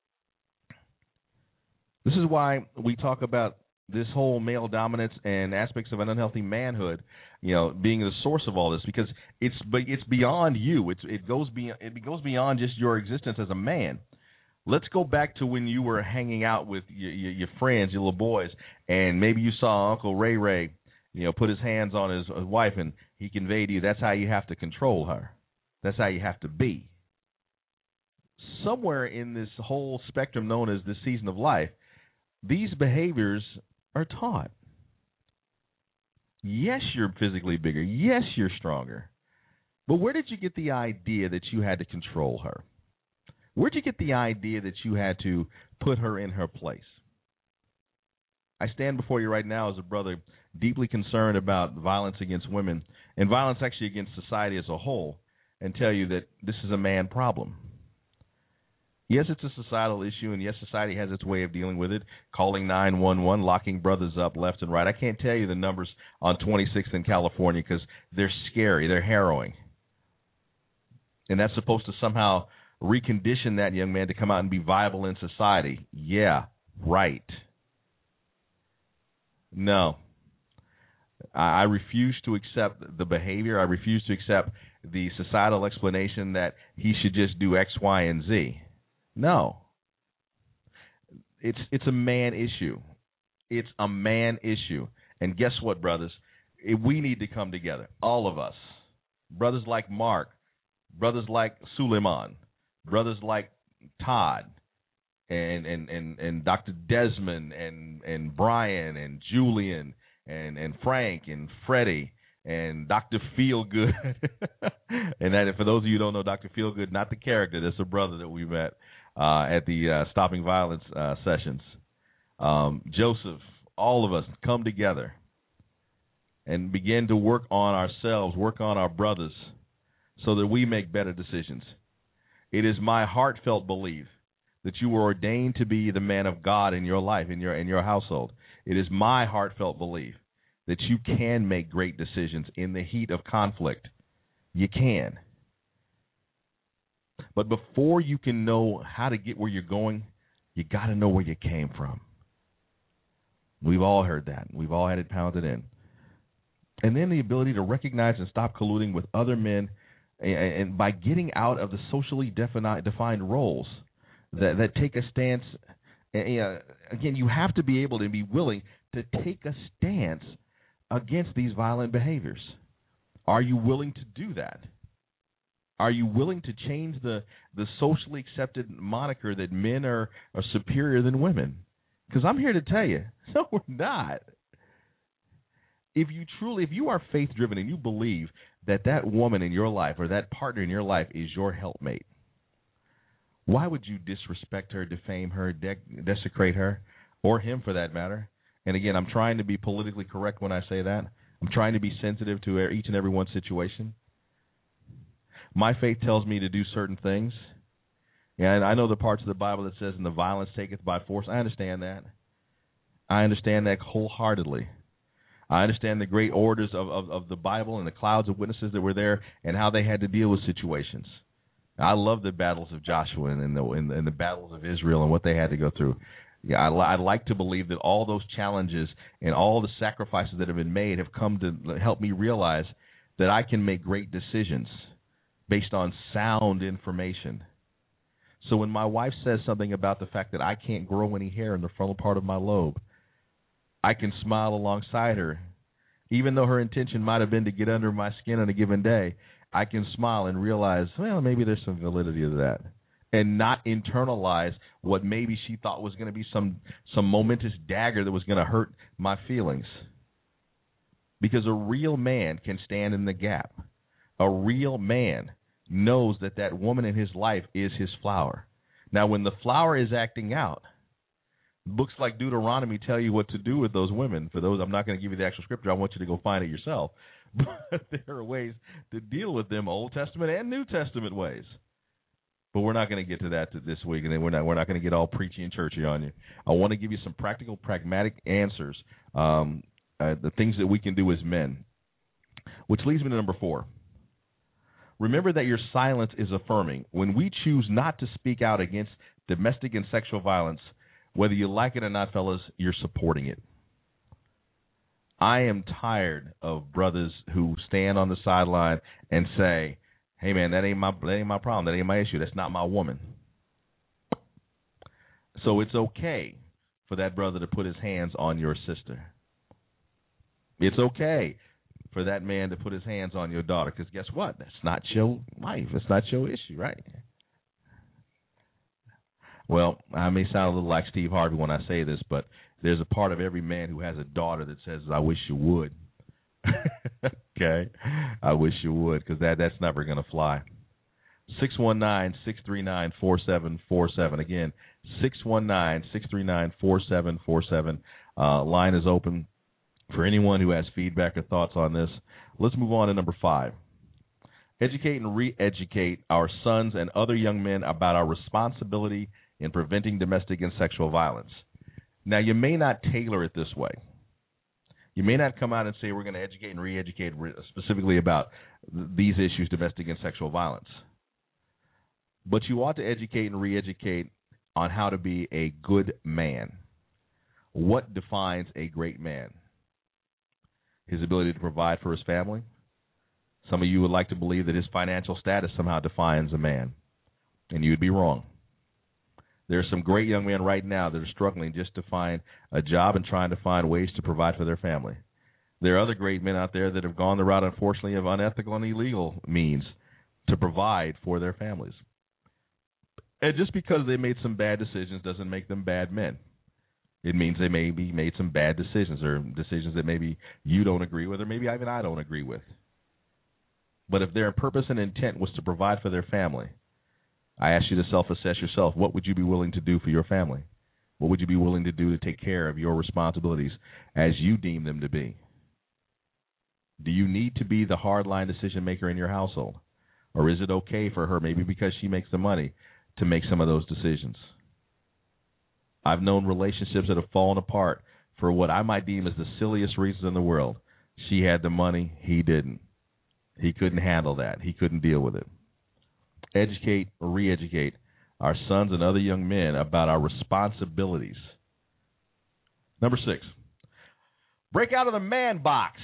This is why we talk about this whole male dominance and aspects of an unhealthy manhood, being the source of all this, because it's beyond you. It goes beyond just your existence as a man. Let's go back to when you were hanging out with your friends, your little boys, and maybe you saw Uncle Ray, put his hands on his wife, and he conveyed to you that's how you have to control her. That's how you have to be. somewhere in this whole spectrum known as this season of life, these behaviors are taught. Yes, you're physically bigger. Yes, you're stronger. But where did you get the idea that you had to control her? Where did you get the idea that you had to put her in her place? I stand before you right now as a brother deeply concerned about violence against women and violence actually against society as a whole, and tell you that this is a man problem. Yes, it's a societal issue, and yes, society has its way of dealing with it, calling 911, locking brothers up left and right. I can't tell you the numbers on 26th in California because they're scary. They're harrowing. And that's supposed to somehow recondition that young man to come out and be viable in society. Yeah, right. No. I refuse to accept the behavior. I refuse to accept the societal explanation that he should just do X, Y, and Z. No. It's a man issue. It's a man issue. And guess what, brothers? We need to come together, all of us. Brothers like Mark, brothers like Suleiman, brothers like Todd, and Dr. Desmond, and Brian, and Julian, and Frank, and Freddie, and Dr. Feelgood. And that, for those of you who don't know Dr. Feelgood, not the character, that's a brother that we met at the Stopping Violence sessions. Joseph, all of us come together and begin to work on ourselves, work on our brothers, so that we make better decisions. It is my heartfelt belief that you were ordained to be the man of God in your life, in your household. It is my heartfelt belief that you can make great decisions in the heat of conflict. You can. But before you can know how to get where you're going, you got to know where you came from. We've all heard that. We've all had it pounded in. And then the ability to recognize and stop colluding with other men, and by getting out of the socially defined roles that take a stance. Again, you have to be able to be willing to take a stance against these violent behaviors. Are you willing to do that? Are you willing to change the socially accepted moniker that men are superior than women? Because I'm here to tell you, no, we're not. If you are faith-driven and you believe that woman in your life or that partner in your life is your helpmate, why would you disrespect her, defame her, desecrate her, or him for that matter? And again, I'm trying to be politically correct when I say that. I'm trying to be sensitive to each and every one's situation. My faith tells me to do certain things. And I know the parts of the Bible that says, and the violence taketh by force. I understand that. I understand that wholeheartedly. I understand the great orders of the Bible and the clouds of witnesses that were there and how they had to deal with situations. I love the battles of Joshua and the battles of Israel and what they had to go through. Yeah, I'd like to believe that all those challenges and all the sacrifices that have been made have come to help me realize that I can make great decisions based on sound information. So when my wife says something about the fact that I can't grow any hair in the frontal part of my lobe, I can smile alongside her. Even though her intention might have been to get under my skin on a given day, I can smile and realize, well, maybe there's some validity to that, and not internalize what maybe she thought was going to be some momentous dagger that was going to hurt my feelings. Because a real man can stand in the gap. A real man knows that woman in his life is his flower. Now, when the flower is acting out, books like Deuteronomy tell you what to do with those women. For those, I'm not going to give you the actual scripture. I want you to go find it yourself. But there are ways to deal with them, Old Testament and New Testament ways. But we're not going to get to that this week, and then we're not going to get all preachy and churchy on you. I want to give you some practical, pragmatic answers, the things that we can do as men, which leads me to number 4. Remember that your silence is affirming. When we choose not to speak out against domestic and sexual violence, whether you like it or not, fellas, you're supporting it. I am tired of brothers who stand on the sideline and say, hey, man, that ain't my problem. That ain't my issue. That's not my woman. So it's okay for that brother to put his hands on your sister. It's okay for that man to put his hands on your daughter, because guess what? That's not your wife. It's not your issue, right? Well, I may sound a little like Steve Harvey when I say this, but there's a part of every man who has a daughter that says, I wish you would. Okay? I wish you would, because that's never going to fly. 619-639-4747. Again, 619-639-4747. Line is open for anyone who has feedback or thoughts on this. Let's move on to number 5. Educate and re-educate our sons and other young men about our responsibility in preventing domestic and sexual violence. Now, you may not tailor it this way. You may not come out and say we're going to educate and re-educate specifically about these issues, domestic and sexual violence. But you ought to educate and re-educate on how to be a good man. What defines a great man? His ability to provide for his family. Some of you would like to believe that his financial status somehow defines a man, and you would be wrong. There are some great young men right now that are struggling just to find a job and trying to find ways to provide for their family. There are other great men out there that have gone the route, unfortunately, of unethical and illegal means to provide for their families. And just because they made some bad decisions doesn't make them bad men. It means they maybe made some bad decisions, or decisions that maybe you don't agree with, or maybe even I don't agree with. But if their purpose and intent was to provide for their family, I ask you to self-assess yourself. What would you be willing to do for your family? What would you be willing to do to take care of your responsibilities as you deem them to be? Do you need to be the hardline decision maker in your household? Or is it okay for her, maybe because she makes the money, to make some of those decisions? I've known relationships that have fallen apart for what I might deem as the silliest reasons in the world. She had the money, he didn't. He couldn't handle that. He couldn't deal with it. Educate or re-educate our sons and other young men about our responsibilities. Number 6, break out of the man box.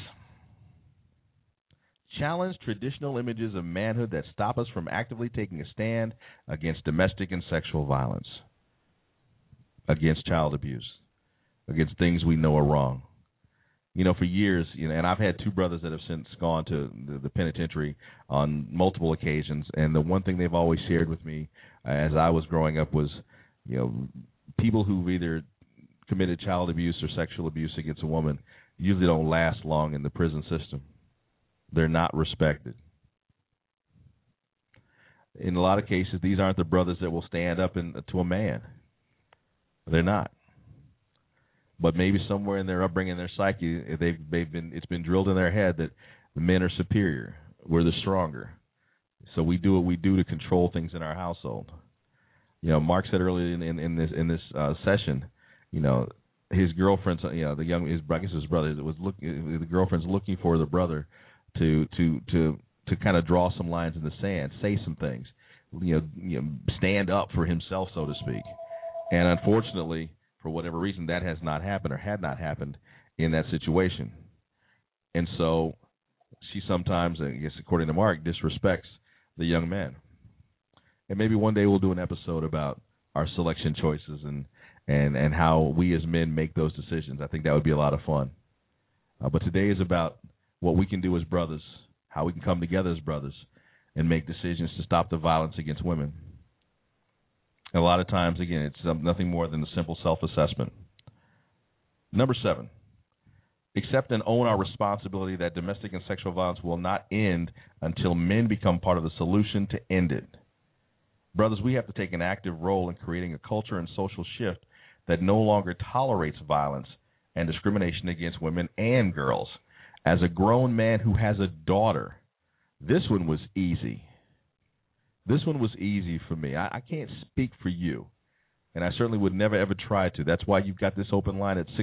Challenge traditional images of manhood that stop us from actively taking a stand against domestic and sexual violence, against child abuse, against things we know are wrong. You know, for years, and I've had 2 brothers that have since gone to the penitentiary on multiple occasions, and the one thing they've always shared with me as I was growing up was, people who've either committed child abuse or sexual abuse against a woman usually don't last long in the prison system. They're not respected. In a lot of cases, these aren't the brothers that will stand up to a man. They're not. But maybe somewhere in their upbringing, their psyche, it's been drilled in their head that the men are superior, we're the stronger. So we do what we do to control things in our household. Mark said earlier in this session, his girlfriend's, his brother the girlfriend's looking for the brother to kind of draw some lines in the sand, say some things, stand up for himself, so to speak. And unfortunately, for whatever reason, that has not happened or had not happened in that situation. And so she sometimes, I guess according to Mark, disrespects the young men. And maybe one day we'll do an episode about our selection choices and how we as men make those decisions. I think that would be a lot of fun. But today is about what we can do as brothers, how we can come together as brothers and make decisions to stop the violence against women. And a lot of times, again, it's nothing more than a simple self-assessment. Number 7, accept and own our responsibility that domestic and sexual violence will not end until men become part of the solution to end it. Brothers, we have to take an active role in creating a culture and social shift that no longer tolerates violence and discrimination against women and girls. As a grown man who has a daughter, this one was easy. This one was easy for me. I can't speak for you, and I certainly would never, ever try to. That's why you've got this open line at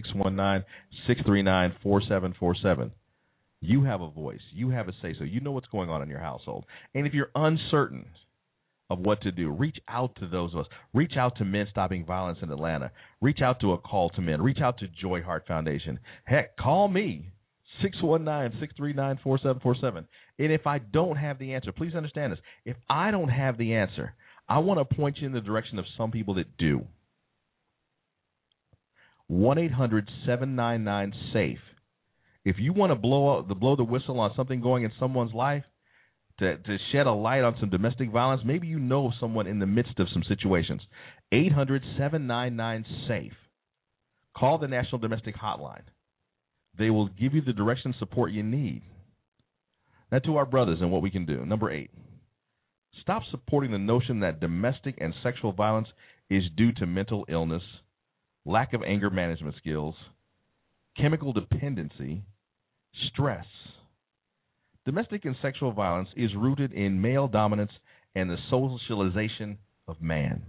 619-639-4747. You have a voice. You have a say-so. You know what's going on in your household. And if you're uncertain of what to do, reach out to those of us. Reach out to Men Stopping Violence in Atlanta. Reach out to A Call to Men. Reach out to Joy Heart Foundation. Heck, call me. 619-639-4747. And if I don't have the answer, please understand this. If I don't have the answer, I want to point you in the direction of some people that do. 1-800-799-SAFE. If you want to blow the whistle on something going in someone's life, to shed a light on some domestic violence. Maybe you know of someone in the midst of some situations. 800-799-SAFE. Call the National Domestic Hotline. They will give you the direction and support you need. Now to our brothers and what we can do. Number 8, stop supporting the notion that domestic and sexual violence is due to mental illness, lack of anger management skills, chemical dependency, stress. Domestic and sexual violence is rooted in male dominance and the socialization of man.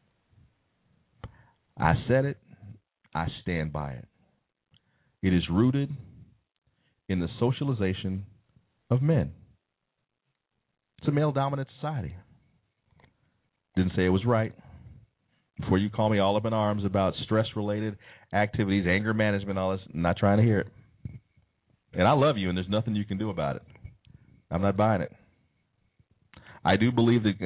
I said it. I stand by it. It is rooted in the socialization of men. It's a male-dominant society. Didn't say it was right. Before you call me all up in arms about stress-related activities, anger management, all this, I'm not trying to hear it. And I love you, and there's nothing you can do about it. I'm not buying it. I do believe that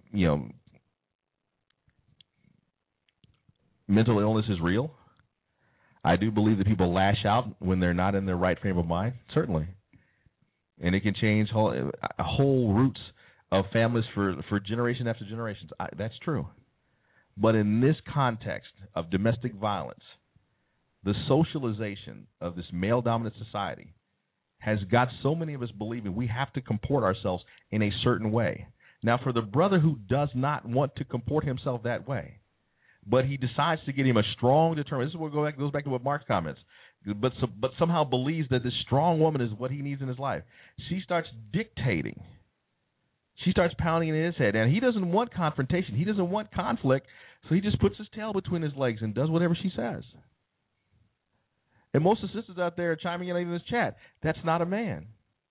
mental illness is real. I do believe that people lash out when they're not in their right frame of mind, certainly. And it can change whole roots of families for generation after generation. That's true. But in this context of domestic violence, the socialization of this male-dominant society has got so many of us believing we have to comport ourselves in a certain way. Now, for the brother who does not want to comport himself that way, but he decides to get him a strong determination. This is what goes back to what Mark's comments. But somehow believes that this strong woman is what he needs in his life. She starts dictating. She starts pounding in his head. And he doesn't want confrontation. He doesn't want conflict. So he just puts his tail between his legs and does whatever she says. And most of the sisters out there are chiming in this chat. That's not a man.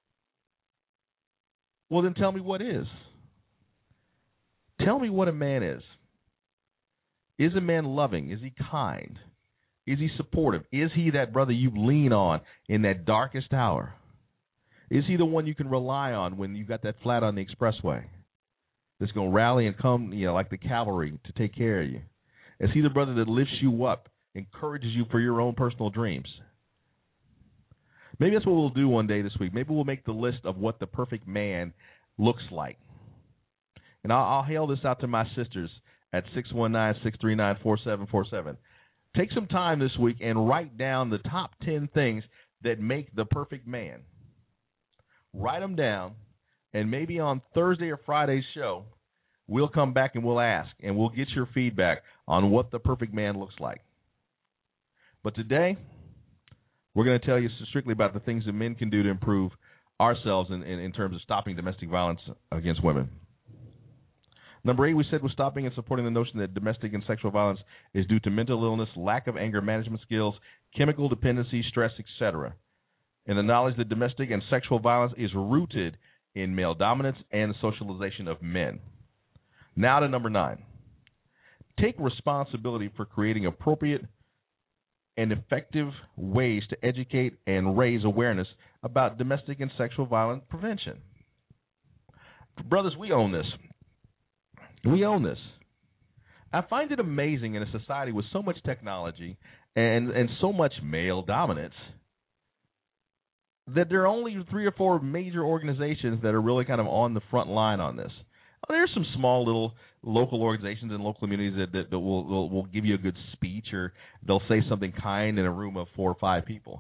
Well, then tell me what is. Tell me what a man is. Is a man loving? Is he kind? Is he supportive? Is he that brother you lean on in that darkest hour? Is he the one you can rely on when you've got that flat on the expressway that's going to rally and come, like the cavalry to take care of you? Is he the brother that lifts you up, encourages you for your own personal dreams? Maybe that's what we'll do one day this week. Maybe we'll make the list of what the perfect man looks like. And I'll hail this out to my sisters at 619-639-4747. Take some time this week and write down the top 10 things that make the perfect man. Write them down, and maybe on Thursday or Friday's show, we'll come back and we'll ask, and we'll get your feedback on what the perfect man looks like. But today, we're going to tell you strictly about the things that men can do to improve ourselves in terms of stopping domestic violence against women. Number 8, we said, was stopping and supporting the notion that domestic and sexual violence is due to mental illness, lack of anger management skills, chemical dependency, stress, etc. And the knowledge that domestic and sexual violence is rooted in male dominance and the socialization of men. Now to number 9. Take responsibility for creating appropriate and effective ways to educate and raise awareness about domestic and sexual violence prevention. Brothers, we own this. We own this. I find it amazing in a society with so much technology and so much male dominance that there are only 3 or 4 major organizations that are really kind of on the front line on this. There's some small little local organizations and local communities that will give you a good speech, or they'll say something kind in a room of 4 or 5 people.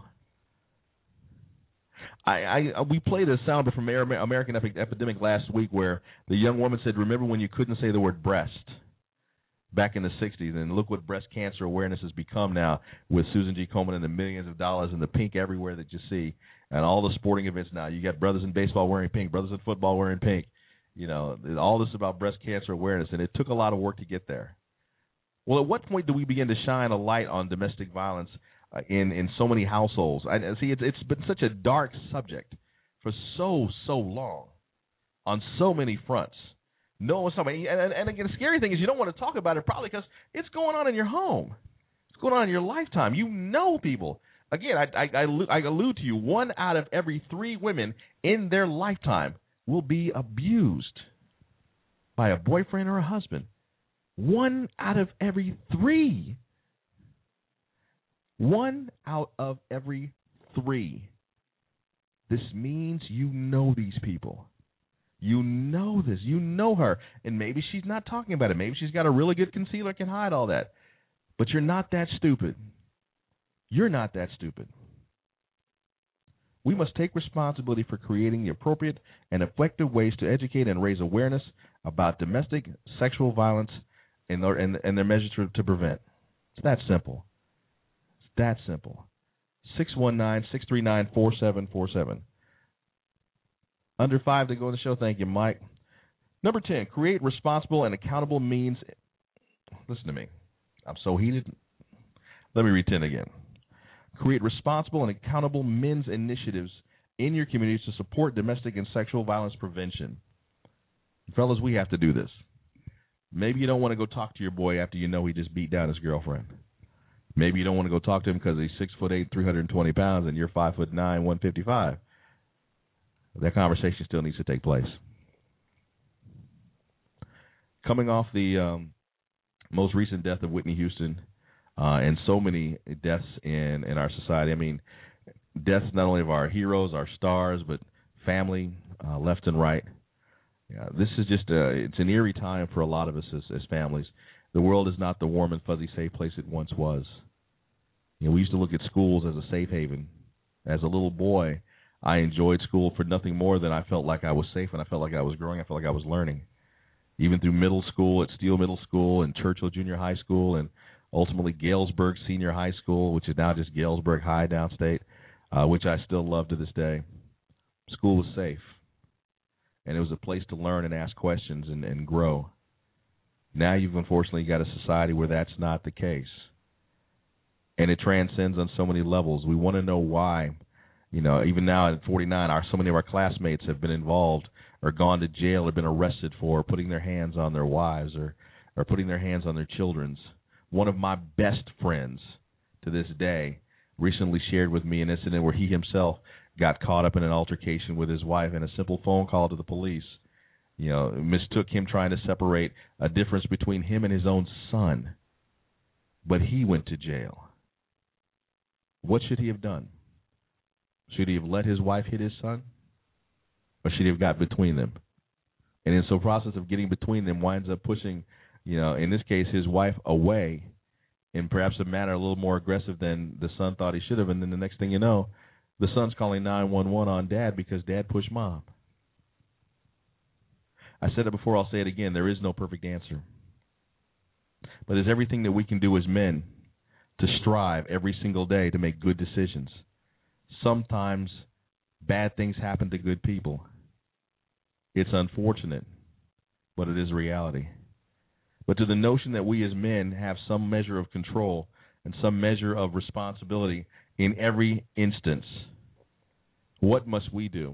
We played a sound from American Epidemic last week where the young woman said, remember when you couldn't say the word breast back in the 60s, and look what breast cancer awareness has become now with Susan G. Komen and the millions of dollars and the pink everywhere that you see, and all the sporting events now. You got brothers in baseball wearing pink, brothers in football wearing pink. All this about breast cancer awareness, and it took a lot of work to get there. Well, at what point do we begin to shine a light on domestic violence in so many households? It's been such a dark subject for so long on so many fronts. No one's talking about it. And again, the scary thing is you don't want to talk about it probably because it's going on in your home. It's going on in your lifetime. You know people. Again, I allude to you, 1 out of every 3 women in their lifetime will be abused by a boyfriend or a husband. 1 out of every 3. 1 out of every 3. This means you know these people. You know this. You know her. And maybe she's not talking about it. Maybe she's got a really good concealer, can hide all that. But you're not that stupid. You're not that stupid. We must take responsibility for creating the appropriate and effective ways to educate and raise awareness about domestic sexual violence and their measures to prevent. It's that simple. It's that simple. 619-639-4747. Under 5 to go on the show. Thank you, Mike. Number 10, create responsible and accountable means. Listen to me. I'm so heated. Let me read 10 again. Create responsible and accountable men's initiatives in your communities to support domestic and sexual violence prevention. Fellas, we have to do this. Maybe you don't want to go talk to your boy after you know he just beat down his girlfriend. Maybe you don't want to go talk to him because he's 6'8", 320 pounds, and you're 5'9", 155. That conversation still needs to take place. Coming off the most recent death of Whitney Houston, and so many deaths in our society. I mean, deaths not only of our heroes, our stars, but family, left and right. Yeah, this is just it's an eerie time for a lot of us as families. The world is not the warm and fuzzy safe place it once was. You know, we used to look at schools as a safe haven. As a little boy, I enjoyed school for nothing more than I felt like I was safe and I felt like I was growing. I felt like I was learning. Even through middle school at Steele Middle School and Churchill Junior High School and ultimately Galesburg Senior High School, which is now just Galesburg High downstate, which I still love to this day. School was safe, and it was a place to learn and ask questions and grow. Now you've unfortunately got a society where that's not the case, and it transcends on so many levels. We want to know why. You know, even now at 49, so many of our classmates have been involved or gone to jail or been arrested for putting their hands on their wives or putting their hands on their children's. One of my best friends to this day recently shared with me an incident where he himself got caught up in an altercation with his wife, and a simple phone call to the police, you know, mistook him trying to separate a difference between him and his own son. But he went to jail. What should he have done? Should he have let his wife hit his son? Or should he have got between them? And in the process of getting between them, winds up pushing, you know, in this case, his wife away in perhaps a manner a little more aggressive than the son thought he should have. And then the next thing you know, the son's calling 911 on dad because dad pushed mom. I said it before, I'll say it again. There is no perfect answer. But there's everything that we can do as men to strive every single day to make good decisions. Sometimes bad things happen to good people. It's unfortunate, but it is reality. But to the notion that we as men have some measure of control and some measure of responsibility in every instance, what must we do?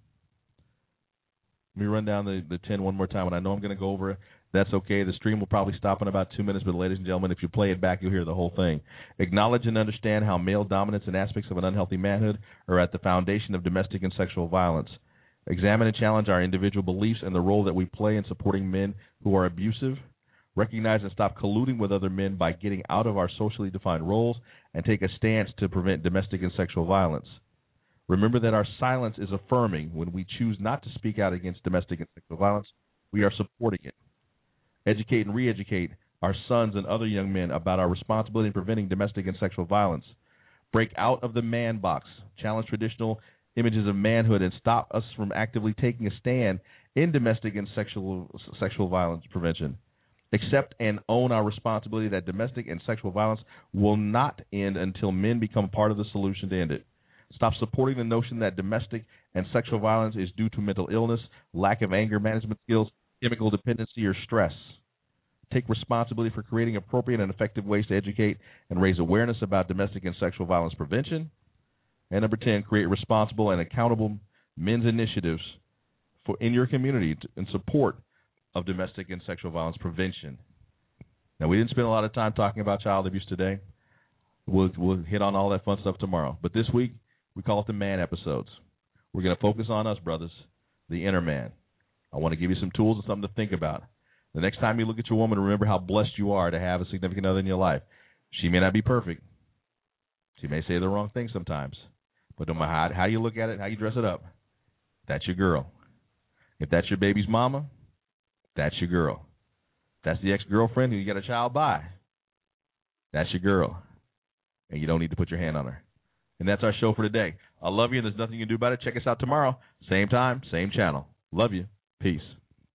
Let me run down the 10 one more time, and I know I'm going to go over it. That's okay. The stream will probably stop in about 2 minutes, but ladies and gentlemen, if you play it back, you'll hear the whole thing. Acknowledge and understand how male dominance and aspects of an unhealthy manhood are at the foundation of domestic and sexual violence. Examine and challenge our individual beliefs and the role that we play in supporting men who are abusive. Recognize and stop colluding with other men by getting out of our socially defined roles and take a stance to prevent domestic and sexual violence. Remember that our silence is affirming. When we choose not to speak out against domestic and sexual violence, we are supporting it. Educate and re-educate our sons and other young men about our responsibility in preventing domestic and sexual violence. Break out of the man box. Challenge traditional images of manhood and stop us from actively taking a stand in domestic and sexual violence prevention. Accept and own our responsibility that domestic and sexual violence will not end until men become part of the solution to end it. Stop supporting the notion that domestic and sexual violence is due to mental illness, lack of anger management skills, chemical dependency, or stress. Take responsibility for creating appropriate and effective ways to educate and raise awareness about domestic and sexual violence prevention. And number 10, create responsible and accountable men's initiatives in your community in support of domestic and sexual violence prevention. Now, we didn't spend a lot of time talking about child abuse today. We'll hit on all that fun stuff tomorrow. But this week, we call it the man episodes. We're going to focus on us, brothers, the inner man. I want to give you some tools and something to think about. The next time you look at your woman, remember how blessed you are to have a significant other in your life. She may not be perfect. She may say the wrong thing sometimes. But no matter how you look at it, how you dress it up, that's your girl. If that's your baby's mama, that's your girl. If that's the ex-girlfriend who you got a child by, that's your girl. And you don't need to put your hand on her. And that's our show for today. I love you, and there's nothing you can do about it. Check us out tomorrow. Same time, same channel. Love you. Peace.